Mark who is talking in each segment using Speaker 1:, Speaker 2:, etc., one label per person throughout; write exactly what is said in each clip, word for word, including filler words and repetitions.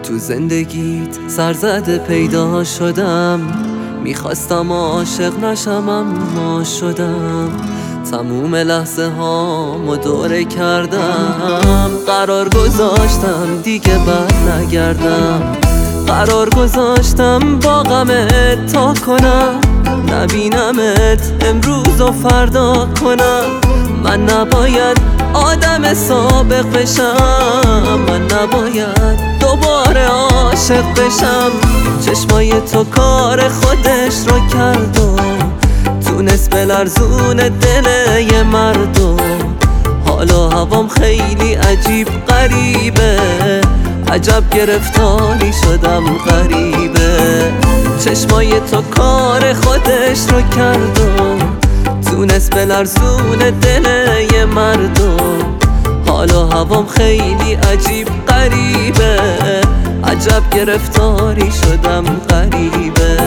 Speaker 1: تو زندگیت سرزده پیدا شدم، میخواستم عاشق نشم اما شدم. تموم لحظه هامو دوره کردم، قرار گذاشتم دیگه بر نگردم. قرار گذاشتم با غمت تا کنم، نبینمت امروز و فردا کنم. من نباید آدم سابق بشم، من نباید دوباره عاشق بشم. چشمای تو کار خودش رو کرد و تونست بلرزون دل یه مردم. حالا هوام خیلی عجیب غریبه، عجب گرفتاری شدم غریبه. چشمای تو کار خودش رو کرد و تونست بلرزون دل یه مردم. حالا هوام خیلی عجیب غریبه، عجب گرفتاری شدم غریبه.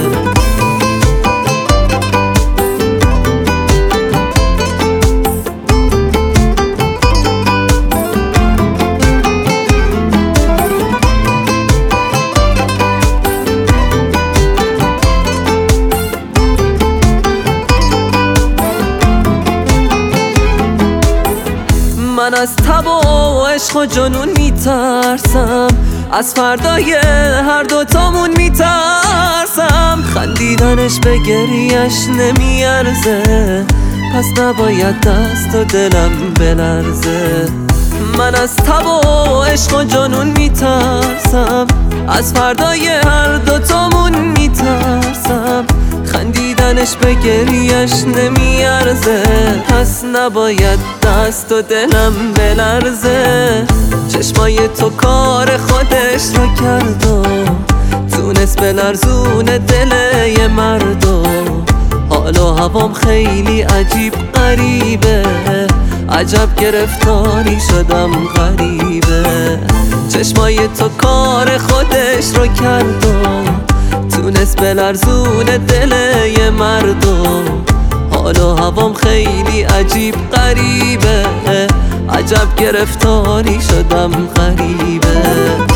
Speaker 1: من از تب و عشق و جنون میترسم، از فردای هر دوتامون میترسم. خندیدنش به گریه‌اش نمیارزه، پس نباید دست و دلم بلرزه. من از تب و عشق و جنون میترسم، از فردای هر دوتامون میترسم. خندیدنش به گریه‌اش نمیارزه، پس نباید دست و دلم بلرزه. چشمای تو کار خودش رو کرد و تونست بلرزون دل یه مردم. حالا هوام خیلی عجیب غریبه، عجب گرفتاری شدم غریبه. چشمای تو کار خودش رو کرد و تونست بلرزون دل یه مردم. حالا هوام خیلی عجیب غریبه، عجب گرفتاری شدم غریبه.